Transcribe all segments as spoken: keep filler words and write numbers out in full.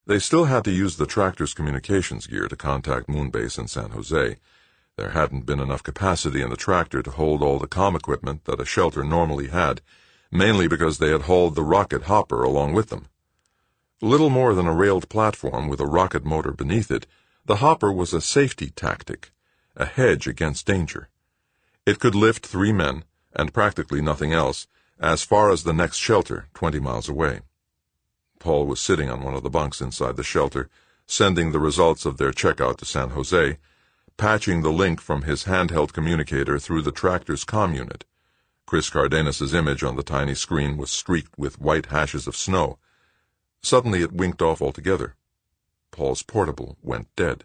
They still had to use the tractor's communications gear to contact Moonbase in San Jose. There hadn't been enough capacity in the tractor to hold all the comm equipment that a shelter normally had, mainly because they had hauled the rocket hopper along with them. Little more than a railed platform with a rocket motor beneath it, the hopper was a safety tactic, a hedge against danger. It could lift three men, and practically nothing else, as far as the next shelter, twenty miles away. Paul was sitting on one of the bunks inside the shelter, sending the results of their checkout to San Jose, patching the link from his handheld communicator through the tractor's comm unit. Chris Cardenas's image on the tiny screen was streaked with white hashes of snow. Suddenly it winked off altogether. Paul's portable went dead.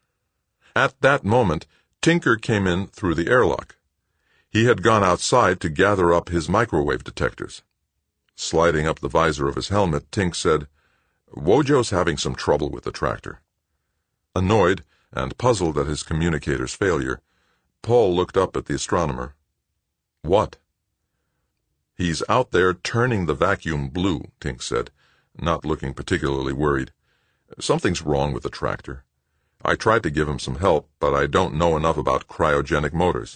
At that moment, Tinker came in through the airlock. He had gone outside to gather up his microwave detectors. Sliding up the visor of his helmet, Tink said, "Wojo's having some trouble with the tractor." Annoyed and puzzled at his communicator's failure, Paul looked up at the astronomer. "What?" "He's out there turning the vacuum blue," Tink said, not looking particularly worried. "Something's wrong with the tractor. I tried to give him some help, but I don't know enough about cryogenic motors."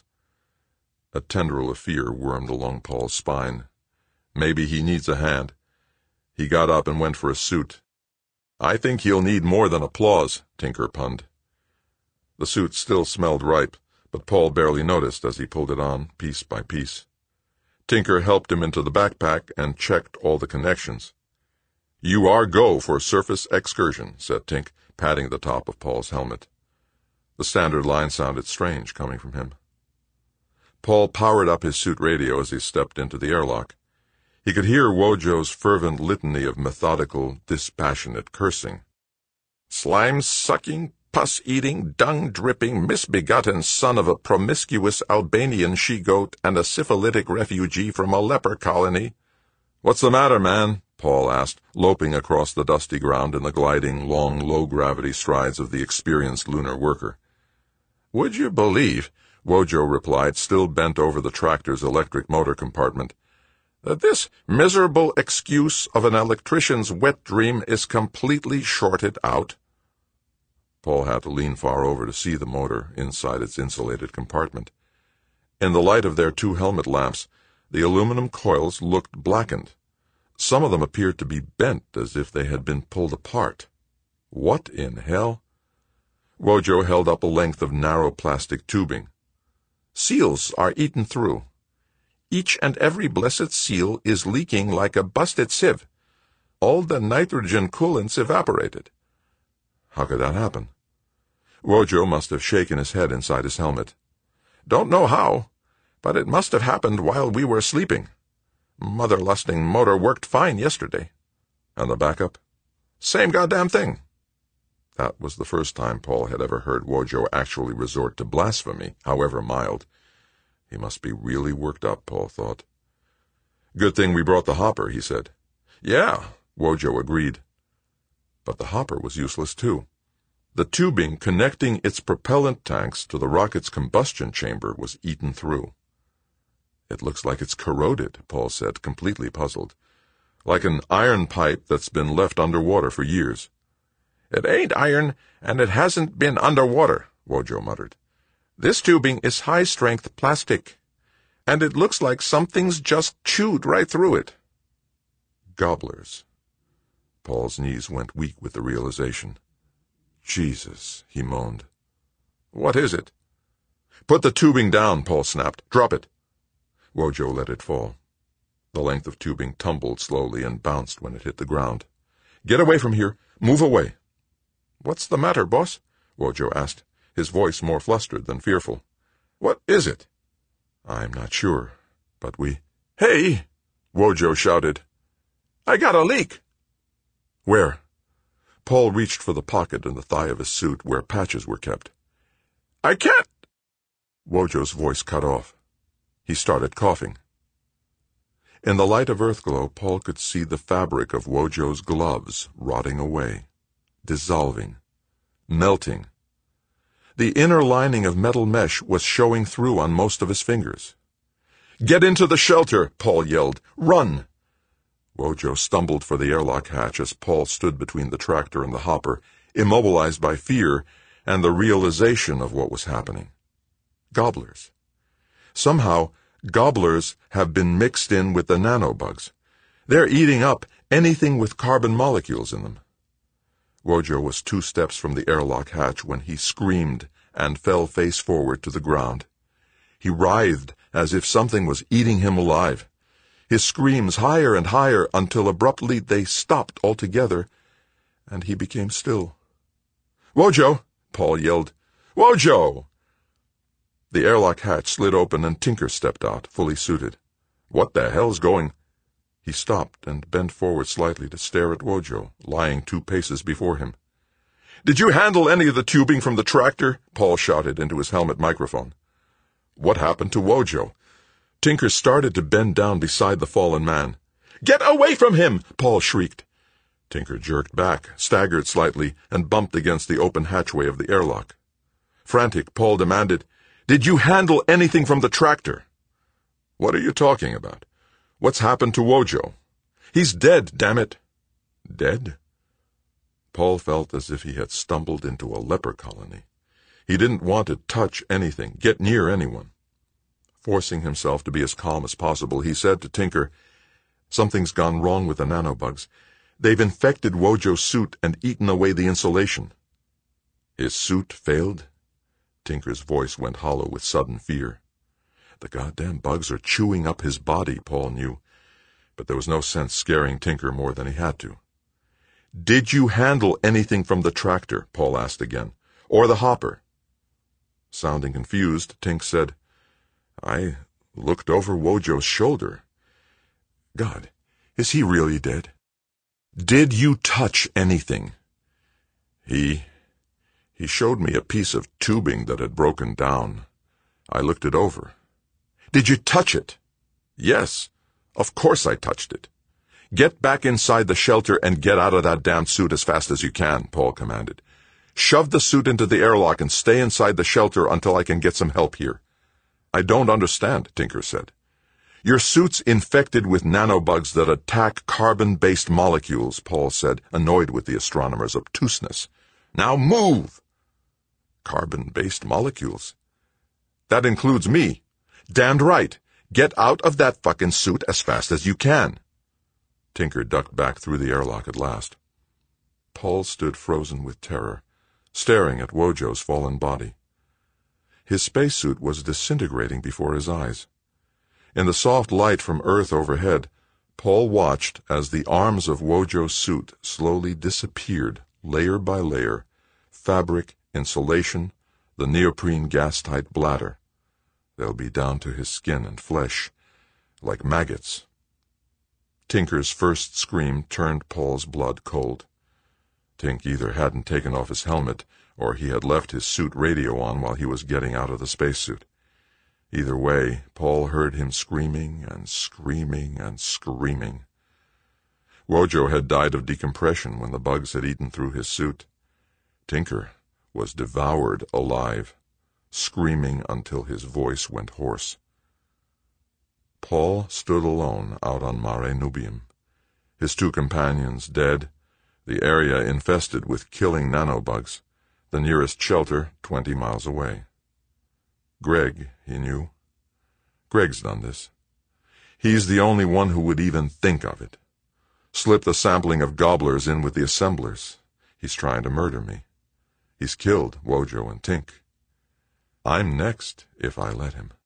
A tendril of fear wormed along Paul's spine. Maybe he needs a hand. He got up and went for a suit. "I think he'll need more than applause," Tinker punned. The suit still smelled ripe, but Paul barely noticed as he pulled it on, piece by piece. Tinker helped him into the backpack and checked all the connections. "You are go for surface excursion," said Tink, patting the top of Paul's helmet. The standard line sounded strange coming from him. Paul powered up his suit radio as he stepped into the airlock. He could hear Wojo's fervent litany of methodical, dispassionate cursing. "Slime-sucking, pus-eating, dung-dripping, misbegotten son of a promiscuous Albanian she-goat and a syphilitic refugee from a leper colony." "What's the matter, man?" Paul asked, loping across the dusty ground in the gliding, long, low-gravity strides of the experienced lunar worker. "Would you believe," Wojo replied, still bent over the tractor's electric motor compartment, "that this miserable excuse of an electrician's wet dream is completely shorted out?" Paul had to lean far over to see the motor inside its insulated compartment. In the light of their two helmet lamps, the aluminum coils looked blackened. Some of them appeared to be bent as if they had been pulled apart. What in hell? Wojo held up a length of narrow plastic tubing. "Seals are eaten through. Each and every blessed seal is leaking like a busted sieve. All the nitrogen coolant's evaporated." How could that happen? Wojo must have shaken his head inside his helmet. "Don't know how, but it must have happened while we were sleeping. Mother-lusting motor worked fine yesterday." "And the backup?" "Same goddamn thing." That was the first time Paul had ever heard Wojo actually resort to blasphemy, however mild. He must be really worked up, Paul thought. "Good thing we brought the hopper," he said. "Yeah," Wojo agreed. But the hopper was useless too. The tubing connecting its propellant tanks to the rocket's combustion chamber was eaten through. "It looks like it's corroded," Paul said, completely puzzled. "Like an iron pipe that's been left underwater for years." "It ain't iron, and it hasn't been underwater," Wojo muttered. "This tubing is high-strength plastic, and it looks like something's just chewed right through it." Gobblers. Paul's knees went weak with the realization. "Jesus," he moaned. "What is it?" "Put the tubing down," Paul snapped. "Drop it." Wojo let it fall. The length of tubing tumbled slowly and bounced when it hit the ground. "Get away from here. Move away." "What's the matter, boss?" Wojo asked, his voice more flustered than fearful. "What is it?" "I'm not sure, but we—" "Hey!" Wojo shouted. "I got a leak!" "Where?" Paul reached for the pocket in the thigh of his suit where patches were kept. "I can't—" Wojo's voice cut off. He started coughing. In the light of Earthglow, Paul could see the fabric of Wojo's gloves rotting away, dissolving, melting. The inner lining of metal mesh was showing through on most of his fingers. "Get into the shelter!" Paul yelled. "Run!" Wojo stumbled for the airlock hatch as Paul stood between the tractor and the hopper, immobilized by fear and the realization of what was happening. Gobblers. Somehow, gobblers have been mixed in with the nanobugs. They're eating up anything with carbon molecules in them. Wojo was two steps from the airlock hatch when he screamed and fell face forward to the ground. He writhed as if something was eating him alive. His screams higher and higher until abruptly they stopped altogether, and he became still. "Wojo!" Paul yelled. "Wojo!" The airlock hatch slid open and Tinker stepped out, fully suited. "What the hell's going—" He stopped and bent forward slightly to stare at Wojo, lying two paces before him. "Did you handle any of the tubing from the tractor?" Paul shouted into his helmet microphone. What happened to Wojo? Tinker started to bend down beside the fallen man. "Get away from him!" Paul shrieked. Tinker jerked back, staggered slightly, and bumped against the open hatchway of the airlock. Frantic, Paul demanded, "Did you handle anything from the tractor?" "What are you talking about? What's happened to Wojo?" "He's dead, damn it." "Dead?" Paul felt as if he had stumbled into a leper colony. He didn't want to touch anything, get near anyone. Forcing himself to be as calm as possible, he said to Tinker, "Something's gone wrong with the nanobugs. They've infected Wojo's suit and eaten away the insulation." "His suit failed?" Tinker's voice went hollow with sudden fear. The goddamn bugs are chewing up his body, Paul knew, but there was no sense scaring Tinker more than he had to. "Did you handle anything from the tractor?" Paul asked again. "Or the hopper?" Sounding confused, Tink said, "I looked over Wojo's shoulder. God, is he really dead?" "Did you touch anything?" He... he showed me a piece of tubing that had broken down. I looked it over. "Did you touch it?" "Yes, of course I touched it." "Get back inside the shelter and get out of that damn suit as fast as you can," Paul commanded. "Shove the suit into the airlock and stay inside the shelter until I can get some help here." "I don't understand," Tinker said. "Your suit's infected with nanobugs that attack carbon-based molecules," Paul said, annoyed with the astronomer's obtuseness. "Now move!" "Carbon-based molecules? That includes me." "Damned right. Get out of that fucking suit as fast as you can." Tinker ducked back through the airlock at last. Paul stood frozen with terror, staring at Wojo's fallen body. His spacesuit was disintegrating before his eyes. In the soft light from Earth overhead, Paul watched as the arms of Wojo's suit slowly disappeared, layer by layer, fabric, insulation, the neoprene gas-tight bladder. They'll be down to his skin and flesh, like maggots. Tinker's first scream turned Paul's blood cold. Tink either hadn't taken off his helmet, or he had left his suit radio on while he was getting out of the spacesuit. Either way, Paul heard him screaming and screaming and screaming. Wojo had died of decompression when the bugs had eaten through his suit. Tinker was devoured alive, screaming until his voice went hoarse. Paul stood alone out on Mare Nubium, his two companions dead, the area infested with killing nanobugs, the nearest shelter twenty miles away. Greg, he knew. Greg's done this. He's the only one who would even think of it. Slip the sampling of gobblers in with the assemblers. He's trying to murder me. He's killed Wojo and Tink. I'm next, if I let him.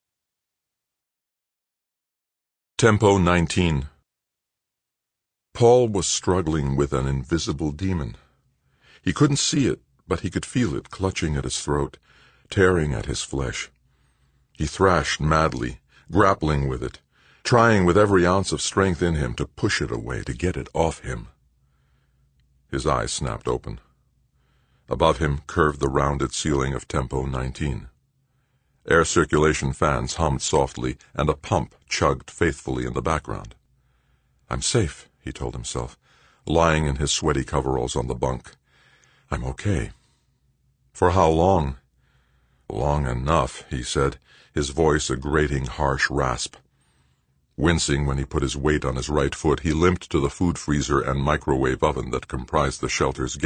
Tempo nineteen. Paul was struggling with an invisible demon. He couldn't see it, but he could feel it clutching at his throat, tearing at his flesh. He thrashed madly, grappling with it, trying with every ounce of strength in him to push it away, to get it off him. His eyes snapped open. Above him curved the rounded ceiling of Tempo nineteen. Air circulation fans hummed softly, and a pump chugged faithfully in the background. I'm safe, he told himself, lying in his sweaty coveralls on the bunk. I'm okay. For how long? Long enough, he said, his voice a grating, harsh rasp. Wincing when he put his weight on his right foot, he limped to the food freezer and microwave oven that comprised the shelter's